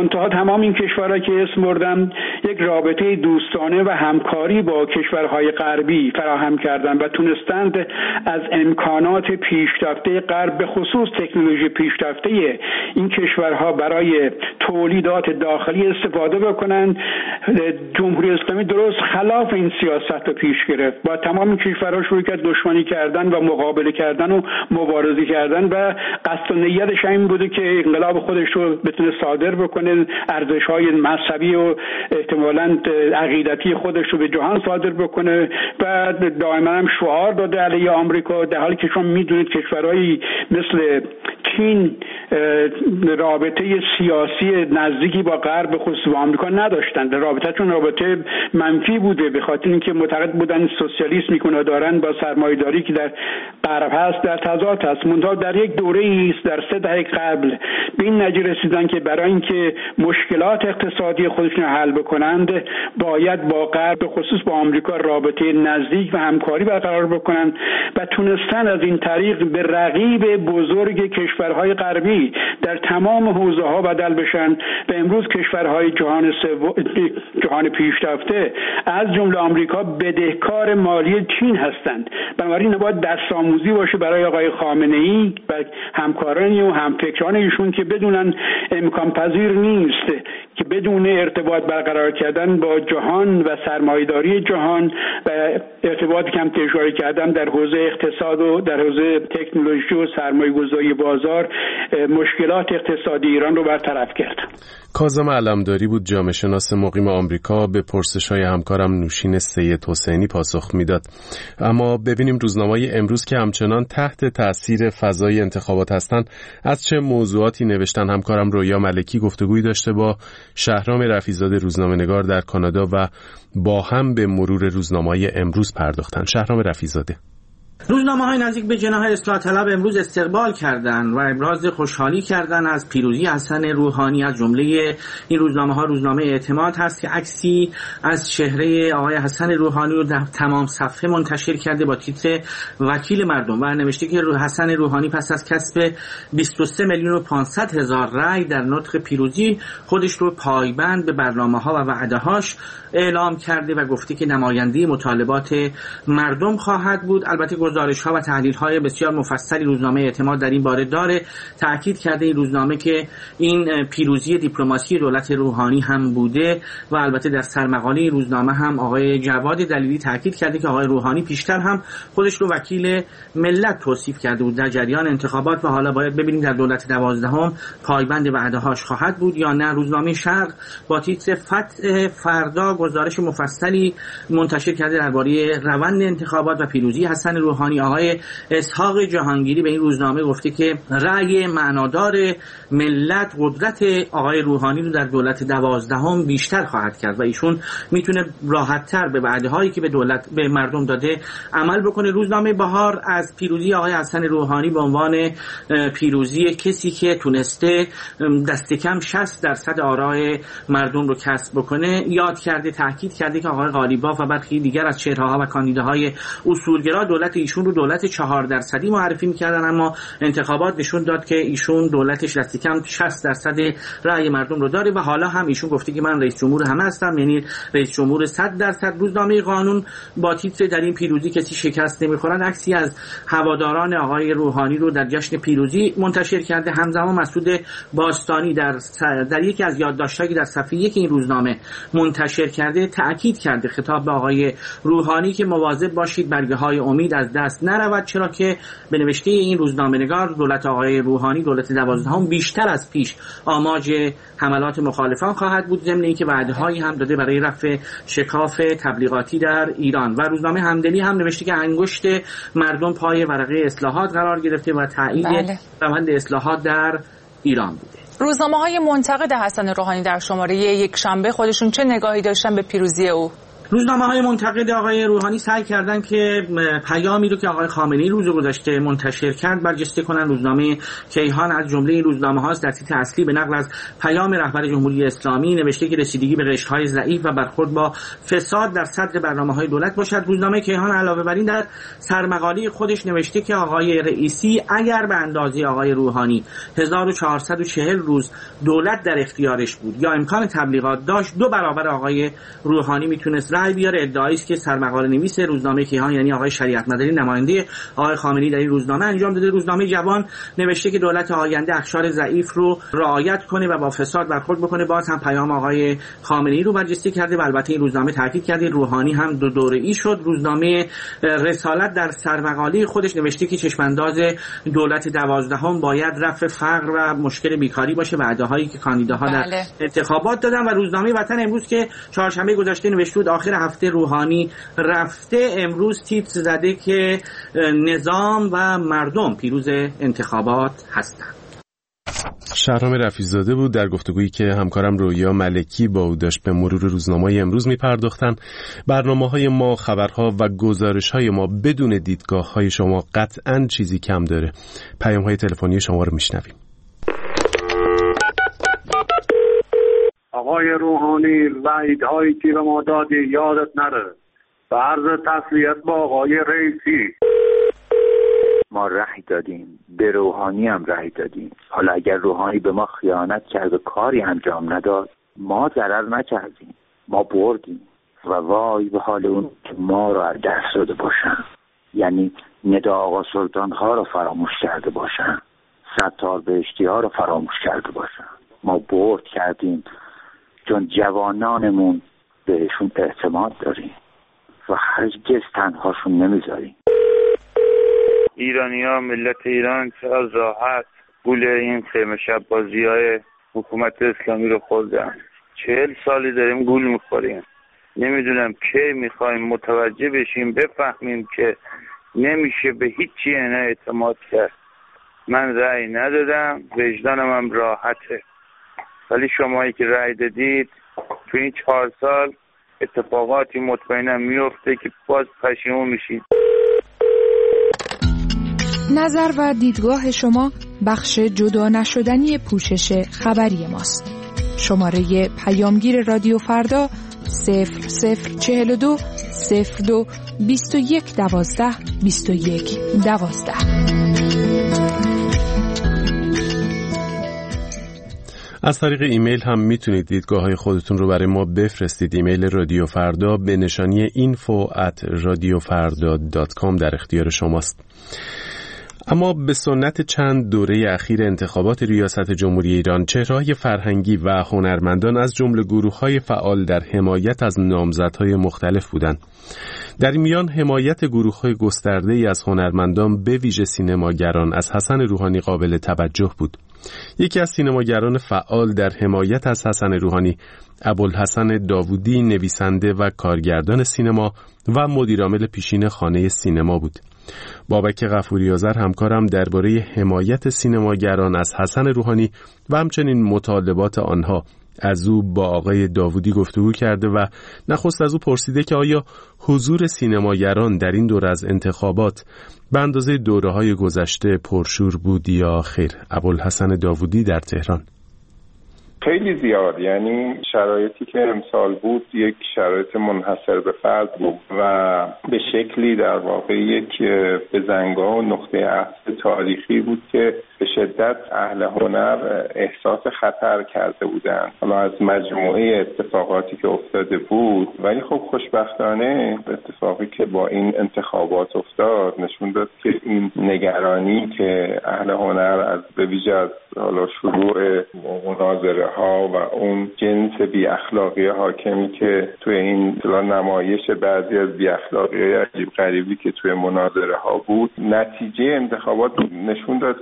منتها تمام این کشورها که اسم بردم یک رابطه دوستانه و همکاری با کشورهای غربی فراهم کردن و تونستند از امکانات پیشرفته غرب به خصوص تکنولوژی پیشرفته این کشورها برای تولیدات داخلی استفاده بکنند. جمهوری اسلامی درست خلاف این سیاست رو پیش گرفت، با تمام این کشورها شروع کرد دشمنی کردن و مقابله کردن و مبارزه کردن و قصد و نیتش این بوده که انقلاب خودش رو بتونه صادر بکنه، ارزش‌های مذهبی و احتمالاً عقیدتی خودش رو به جهان صادر بکنه و دائما هم شعار داده علیه آمریکا، در حالی که شما میدونید کشورهایی مثل چین رابطه سیاسی نزدیکی با غرب خصوص با آمریکا نداشتند. رابطه‌شون رابطه منفی بوده به خاطر اینکه معتقد بودن سوسیالیسم میکنه دارن با سرمایه‌داری که در غرب هست در تضاد هست. منتها در یک دوره‌ای است در 3 دهه قبل به این نتیجه رسیدن که برای اینکه مشکلات اقتصادی خودشون حل بکنند باید با غرب به خصوص با آمریکا رابطه نزدیک و همکاری برقرار بکنند و تونستن از این طریق به رقیب بزرگ کشورهای غربی در تمام حوزه‌ها بدل بشن و امروز کشورهای جهان پیشرفته از جمله آمریکا بدهکار مالی چین هستند. بنابراین باید درس‌آموزی باشه برای آقای خامنه‌ای و همکارانی و همفکران ایشون که بدونن امکان پذیر نیست که بدون ارتباط برقرار کردن با جهان و سرمایه‌داری جهان و ارتباطی که هم اشاره کردم در حوزه اقتصاد و در حوزه تکنولوژی و سرمایه‌گذاری بازار مشکلات اقتصادی ایران رو برطرف کرد. کاظم علمداری بود، جامعه شناس مقیم آمریکا، به پرسش‌های همکارم نوشین سید حسینی پاسخ میداد. اما ببینیم روزنامه‌های امروز که همچنان تحت تأثیر فضای انتخابات هستند از چه موضوعاتی نوشتن. همکارم رویا ملکی گفتگویی داشته با شهرام رفیع‌زاده روزنامه‌نگار در کانادا و با هم به مرور روزنامه‌های امروز پرداختن. شهرام رفیع‌زاده: روزنامه‌های نزدیک به جناح اصلاح طلب امروز استقبال کردند و ابراز خوشحالی کردند از پیروزی حسن روحانی. از جمله این روزنامه‌ها روزنامه اعتماد هست که عکسی از چهره آقای حسن روحانی رو در تمام صفحه منتشر کرده با تیتر وکیل مردم و نوشته که حسن روحانی پس از کسب 23,500,000 رأی در نطق پیروزی خودش رو پایبند به برنامه‌ها و وعده‌هاش اعلام کرده و گفته که نماینده مطالبات مردم خواهد بود. البته گزارش‌ها و تحلیل‌های بسیار مفصلی روزنامه اعتماد در این باره داره. تأکید کرده این روزنامه که این پیروزی دیپلماسی دولت روحانی هم بوده و البته در سرمقاله روزنامه هم آقای جواد دلیلی تأکید کرده که آقای روحانی پیشتر هم خودش رو وکیل ملت توصیف کرده بود در جریان انتخابات و حالا باید ببینیم در دولت 12 پایبند وعده‌هاش خواهد بود یا نه. روزنامه شرق با تیتر فتح فردا گزارش مفصلی منتشر کرده درباره روند انتخابات و پیروزی حسن روحانی. آقای اسحاق جهانگیری به این روزنامه گفته که رأی معنادار ملت قدرت آقای روحانی رو در دولت 12 بیشتر خواهد کرد و ایشون میتونه راحت‌تر به وعده‌هایی که به مردم داده عمل بکنه. روزنامه بهار از پیروزی آقای حسن روحانی به عنوان پیروزی کسی که تونسته دست کم 60% آرای مردم رو کسب بکنه یاد کرده. تاکید کرده که آقای قالیباف و برخی دیگر از چهره‌ها و کاندیداهای اصولگرا دولت ایشون رو دولت 4% معرفی می‌کردن، اما انتخابات نشون داد که ایشون دولتش دست کم 60% رأی مردم رو داره و حالا هم ایشون گفته که من رئیس جمهور همه هستم، یعنی رئیس جمهور 100%. روزنامه قانون با تیتر در این پیروزی کسی شکست نمی‌خورد عکسی از هواداران آقای روحانی رو در جشن پیروزی منتشر کرده. همزمان مسعود باستانی در یکی از یادداشت‌هایی که در صفحه 1 این روزنامه منتشر کرده تأکید کرده خطاب به آقای روحانی که مواظب باشید برگه‌های امید از دست نرود، چرا که به نوشته این روزنامه‌نگار دولت آقای روحانی دولت 12 بیشتر از پیش آماج حملات مخالفان خواهد بود، ضمن اینکه وعده‌هایی هم داده برای رفع شکاف تبلیغاتی در ایران. و روزنامه همدلی هم نوشته که انگشت مردم پای ورقه اصلاحات قرار گرفته و تایید روند اصلاحات در ایران بوده. روزنامه‌های منتقد حسن روحانی در شماره یک شنبه خودشون چه نگاهی داشتن به پیروزی او؟ روزنامه‌های منتقد آقای روحانی سعی کردن که پیامی رو که آقای خامنه‌ای روز گذشته منتشر کرد برجسته کنن. روزنامه کیهان از جمله این روزنامه‌هاست در تیتر اصلی به نقل از پیام رهبر جمهوری اسلامی نوشته که رسیدگی به قشرهای ضعیف و برخورد با فساد در صدر برنامه‌های دولت باشد. روزنامه کیهان علاوه بر این در سرمقاله خودش نوشته که آقای رئیسی اگر به اندازه آقای روحانی 1440 روز دولت در اختیارش بود یا امکان تبلیغات داشت، 2 برابر آقای روحانی میتونست رأی بیاره. ادعایی است که سرمقاله نویس روزنامه کیهان یعنی آقای شریعت مداری نماینده آقای خامنه‌ای در این روزنامه انجام داده. روزنامه جوان نوشته که دولت آینده اقشار ضعیف رو رعایت کنه و با فساد برخورد بکنه. باز هم پیام آقای خامنه‌ای رو برجسته کرده و البته این روزنامه تاکید کرده روحانی هم 2 دوره‌ای شد. روزنامه رسالت در سرمقاله خودش نوشته که چشمانداز دولت 12 باید رفع فقر و مشکل بیکاری باشه، وعده‌هایی که کاندیداها در انتخابات دادن. و روزنامه وطن امروز که چهارشنبه گذشته نوشته بود آخر هفته روحانی رفته، امروز تیتر زده که نظام و مردم پیروز انتخابات هستند. شهرام رفیع‌زاده بود در گفتگویی که همکارم رویا ملکی با او داشت به مرور روزنامه‌های امروز می‌پرداختن. برنامه‌های ما، خبرها و گزارش‌های ما بدون دیدگاه‌های شما قطعاً چیزی کم داره. پیام‌های تلفنی شما رو میشنویم. آقای روحانی، وعیدهایی که به ما دادی یادت نره. به عرض تسلیت با آقای رئیسی. ما رأی دادیم، به روحانی هم رأی دادیم. حالا اگر روحانی به ما خیانت کرد و کاری انجام نداد، ما ضرر نکردیم، ما بردیم. و وای به حال اون که ما رو از دست داده باشن، یعنی ندا آقا سلطان ها رو فراموش کرده باشن، ستار بهشتی ها رو فراموش کرده باشن. ما برد کردیم چون جوانانمون بهشون اعتماد داریم و هرگز تنهاشون نمیذاریم. ایرانی ها، ملت ایران چقدر راحت گول این خیمه شب بازی های حکومت اسلامی رو خوردن. 40 سالی داریم گول میخوریم. نمیدونم کی میخوایم متوجه بشیم، بفهمیم که نمیشه به هیچی اینا اعتماد کرد. من رأی ندادم، وجدانم هم راحته، ولی شمایی که رأی دادید تو این 4 سال اتفاقاتی مطمئنم میفته که باز پشیمون میشید. نظر و دیدگاه شما بخش جدا نشدنی پوشش خبری ماست. شماره پیامگیر رادیو فردا 0042 02 21 12 21 12. از طریق ایمیل هم میتونید دیدگاه‌های خودتون رو برای ما بفرستید. ایمیل رادیو فردا به نشانی info@radiofarda.com در اختیار شماست. اما به سنت چند دوره اخیر انتخابات ریاست جمهوری ایران، چهره‌های فرهنگی و هنرمندان از جمله گروه‌های فعال در حمایت از نامزدهای مختلف بودند. در این میان حمایت گروه‌های گسترده‌ای از هنرمندان به ویژه سینماگران از حسن روحانی قابل توجه بود. یکی از سینماگران فعال در حمایت از حسن روحانی، ابوالحسن داوودی، نویسنده و کارگردان سینما و مدیرعامل پیشین خانه سینما بود. بابک غفوری آذر همکارم درباره حمایت سینماگران از حسن روحانی و همچنین مطالبات آنها از او با آقای داوودی گفتگو کرده و نخست از او پرسیده که آیا حضور سینماگران در این دوره از انتخابات به اندازه دوره‌های گذشته پرشور بود یا خیر. ابوالحسن داوودی در تهران: خیلی زیاد، یعنی شرایطی که امسال بود یک شرایط منحصر به فرد بود و به شکلی در واقع یک بزنگاه و نقطه عطف تاریخی بود که به شدت اهل هنر احساس خطر کرده بودند، حالا از مجموعه اتفاقاتی که افتاده بود. ولی خب خوشبختانه اتفاقی که با این انتخابات افتاد نشون داد که این نگرانی که اهل هنر از به ویژه از حالا شروع مناظره ها و اون جنس بی اخلاقی حاکمی که توی این نمایش بعضی از بی اخلاقی عجیب غریبی که توی مناظره ها بود، نتیجه انتخابات نشون داد که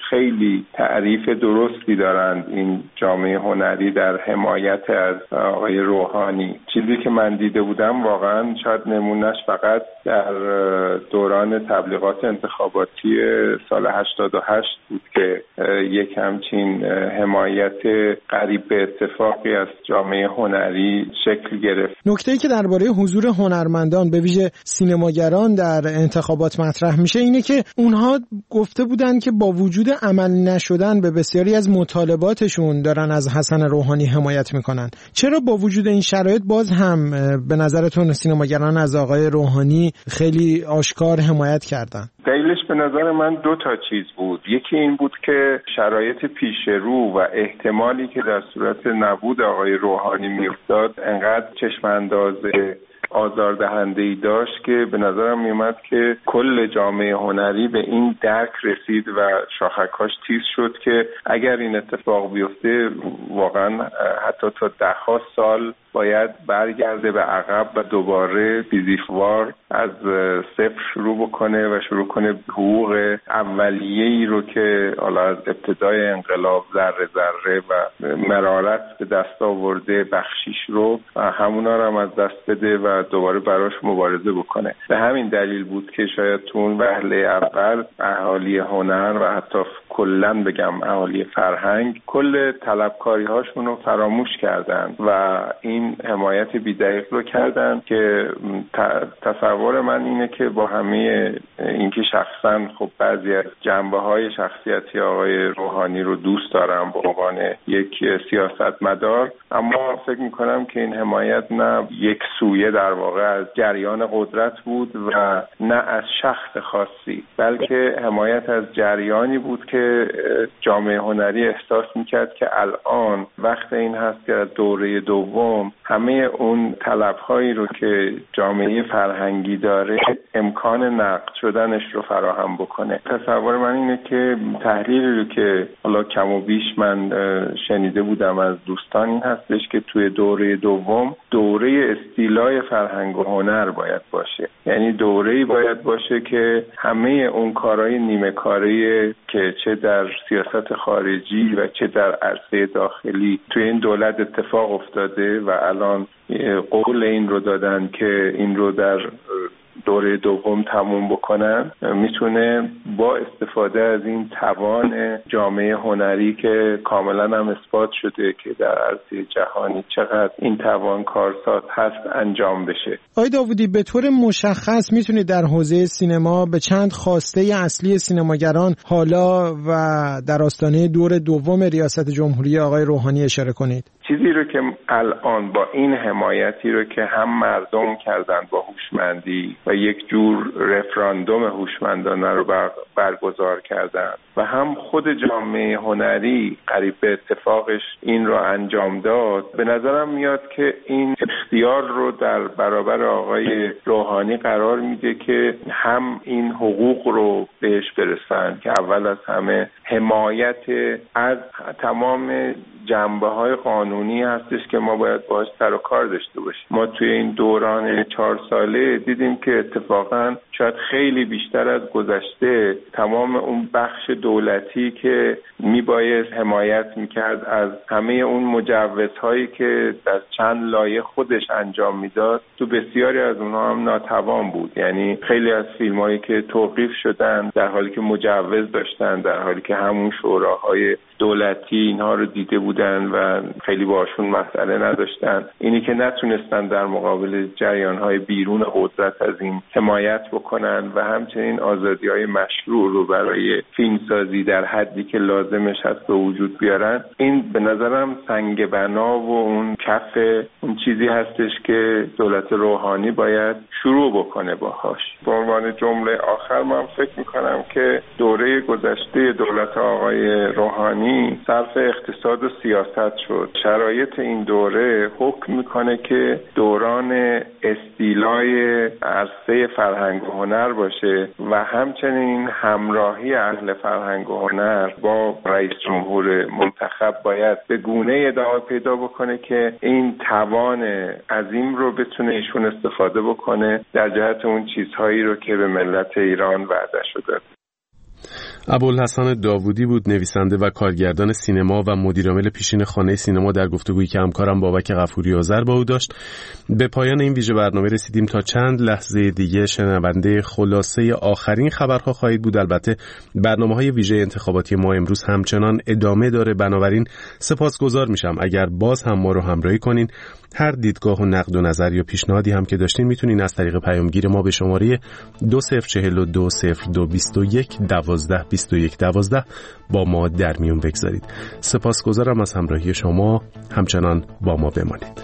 خیلی تعریف درستی دارند این جامعه هنری در حمایت از آقای روحانی. چیزی که من دیده بودم واقعا شاید نمونهش فقط در دوران تبلیغات انتخاباتی سال 88 بود که یک همچین حمایت قریب به اتفاقی از جامعه هنری شکل گرفت. نکته‌ای که درباره حضور هنرمندان به ویژه سینماگران در انتخابات مطرح میشه اینه که اونها گفته بودن که با وجود عمل نشدن به بسیاری از مطالباتشون دارن از حسن روحانی حمایت میکنن. چرا با وجود این شرایط باز هم به نظرتون سینماگران از آقای روحانی خیلی آشکار حمایت کردن؟ دلیلش به نظر من 2 چیز بود. یکی این بود که شرایط پیش رو و احتمالی که در صورت نبود آقای روحانی میافتاد انقدر چشم انداز آزاردهنده‌ای داشت که به نظرم میومد که کل جامعه هنری به این درک رسید و شاخک‌هاش تیز شد که اگر این اتفاق بیفته واقعا حتی تا 10 سال باید برگرده به عقب و دوباره بیزیفوار از صفر شروع بکنه و شروع کنه حقوق اولیه‌ای رو که حالا از ابتدای انقلاب ذره ذره و مرارت به دست آورده بخشیش رو همونا رو هم از دست بده و دوباره براش مبارزه بکنه. به همین دلیل بود که شاید تو اون وهله اول اهالی هنر و حتی کلاً بگم اهالی فرهنگ کل طلبکاری هاشون رو فراموش کردن و این حمایت بی‌دریغ رو کردن که تصور من اینه که با همه اینکه شخصاً خب بعضی از جنبه‌های شخصیتی آقای روحانی رو دوست دارم به عنوان یک سیاستمدار، اما فکر می‌کنم که این حمایت نه یک سویه در واقع از جریان قدرت بود و نه از شخص خاصی، بلکه حمایت از جریانی بود که جامعه هنری احساس میکرد که الان وقت این هست که دوره دوم همه اون طلبهایی رو که جامعه فرهنگی داره امکان نقد شدنش رو فراهم بکنه. تصور من اینه که تحلیلی رو که حالا کم و بیش من شنیده بودم از دوستان این هستش که توی دوره دوم دوره استیلای فرهنگ و هنر باید باشه، یعنی دوره‌ای باید باشه که همه اون کارهای نیمه کاری که چه در سیاست خارجی و چه در عرصه داخلی توی این دولت اتفاق افتاده و الان قول این رو دادن که این رو در دوره دوم تموم بکنن، میتونه با استفاده از این توان جامعه هنری که کاملا هم اثبات شده که در عرصه جهانی چقدر این توان کارساز هست انجام بشه. آقای داوودی، به طور مشخص میتونید در حوزه سینما به چند خواسته اصلی سینماگران حالا و در آستانه دور دوم ریاست جمهوری آقای روحانی اشاره کنید؟ چیزی رو که الان با این حمایتی رو که هم مردم کردن با هوشمندی و یک جور رفراندوم هوشمندانه رو برگزار کردن و هم خود جامعه هنری قریب به اتفاقش این رو انجام داد، به نظرم میاد که این اختیار رو در برابر آقای روحانی قرار میده که هم این حقوق رو بهش برسن که اول از همه حمایت از تمام جنبه‌های قانونی هستش که ما باید باهاش سر و کار داشته باشیم. ما توی این دوران 4 ساله دیدیم که اتفاقاً شاید خیلی بیشتر از گذشته تمام اون بخش دولتی که میبایست حمایت میکرد از همه اون مجوزهایی که در چند لایه خودش انجام میداد، تو بسیاری از اونها هم ناتوان بود. یعنی خیلی از فیلمایی که توقیف شدن در حالی که مجوز داشتن، در حالی که همون شوراهای دولتی اینها رو دیده بودن و خیلی باشون مسئله نداشتن، اینی که نتونستن در مقابل جریان‌های بیرون قدرت از این حمایت بکنن و همچنین آزادی‌های مشروع رو برای فیلمسازی در حدی که لازمش هست به وجود بیارن، این به نظرم سنگ بنا و اون کف اون چیزی هستش که دولت روحانی باید شروع بکنه باهاش. به عنوان جمله آخر من فکر می‌کنم که دوره گذشته دولت آقای روحانی صرف اقتصاد و سیاست شد. شرایط این دوره حکم میکنه که دوران استیلای عرصه فرهنگ و هنر باشه و همچنین همراهی اهل فرهنگ و هنر با رئیس جمهور منتخب باید به گونه ادامه پیدا بکنه که این توان عظیم رو بتونه ایشون استفاده بکنه در جهت اون چیزهایی رو که به ملت ایران وعده شده. ابوالحسن داوودی بود، نویسنده و کارگردان سینما و مدیرعامل پیشین خانه سینما، در گفتگویی که همکارم بابک غفوری آذر با او داشت. به پایان این ویژه برنامه رسیدیم. تا چند لحظه دیگه شنونده خلاصه آخرین خبرها خواهید بود. البته برنامه‌های ویژه انتخاباتی ما امروز همچنان ادامه داره، بنابراین سپاسگزار میشم اگر باز هم ما رو همراهی کنین. هر دیدگاه و نقد و نظر یا پیشنهادی هم که داشتین میتونین از طریق پیامگیر ما به شماره 2042022112 با ما در میون بگذارید. سپاسگزارم از همراهی شما، همچنان با ما بمانید.